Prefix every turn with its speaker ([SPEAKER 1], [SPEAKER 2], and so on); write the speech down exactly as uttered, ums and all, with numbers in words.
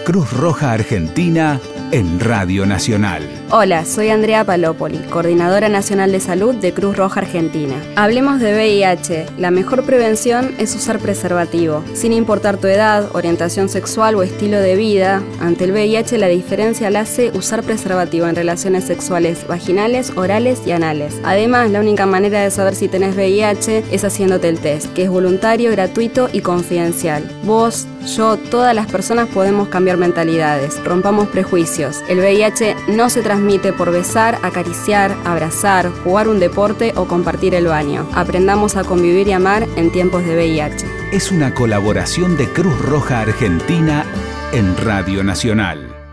[SPEAKER 1] Cruz Roja Argentina en Radio Nacional.
[SPEAKER 2] Hola, soy Andrea Palópoli, Coordinadora Nacional de Salud de Cruz Roja Argentina. Hablemos de V I H. La mejor prevención es usar preservativo. Sin importar tu edad, orientación sexual o estilo de vida, ante el V I H la diferencia la hace usar preservativo en relaciones sexuales vaginales, orales y anales. Además, la única manera de saber si tenés V I H es haciéndote el test, que es voluntario, gratuito y confidencial. Vos, yo, todas las personas podemos cambiar mentalidades. Rompamos prejuicios. El V I H no se transmite por besar, acariciar, abrazar, jugar un deporte o compartir el baño. Aprendamos a convivir y amar en tiempos de V I H.
[SPEAKER 1] Es una colaboración de Cruz Roja Argentina en Radio Nacional.